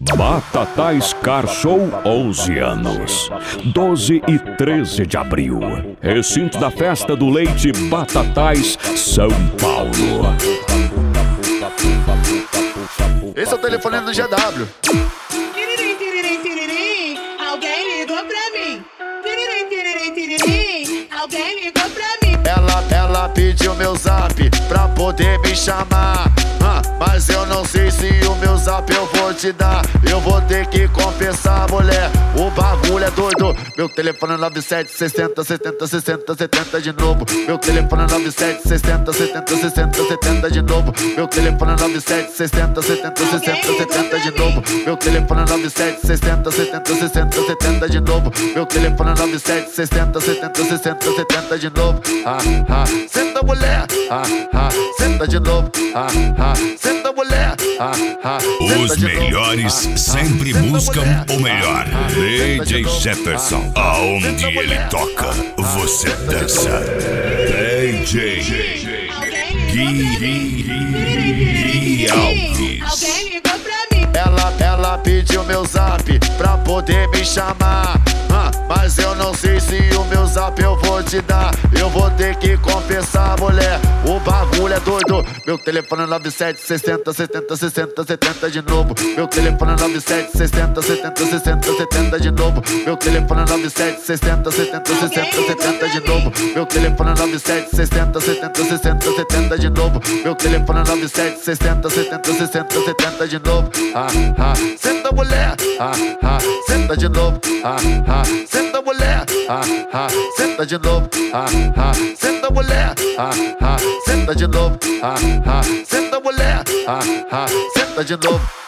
Batatais Car Show 11 anos, 12 e 13 de abril. Recinto da Festa do Leite, Batatais, São Paulo. Esse é o telefone do GW. Tiririm, tiririm, tiririm, alguém ligou pra mim. Tiririm, tiririm, tiririm, alguém ligou pra mim. Ela pediu meu zap pra poder me chamar, mas eu não sei se o meu zap eu vou te dar. Eu vou ter que confessar, mulher, o bagulho é doido. Meu telefone é 9760 70 60 70 de novo. Meu telefone é 9760 70 60 70 de novo. Meu telefone é 9760 70 60 70 de novo. Meu telefone é 9760 70 60 70 de novo. Meu telefone é 9760 70 60 70 de novo. Senta mulher, senta de novo, senta mulher, Os melhores sempre buscam o melhor. DJ Jefferson, aonde ele toca, você dança. DJ Gui Alves. Alguém ligou pra mim. Ela pediu meu zap pra poder me chamar, mas eu não sei se o meu zap eu vou te dar. Eu vou ter que confessar, mulher, o bagulho é doido. Meu telefone é 9760 70 60 70 de novo. Meu telefone é 9760 70 60 70 de novo. Meu telefone é 9760 70 60 70 de novo. Meu telefone é 9760 70 60 70 de novo. Meu telefone é 9760 70 60 70 de novo. Senta mulher, senta de novo, senta mulher, senta de novo, senta mulher, senta de novo, senta mulher, senta de novo.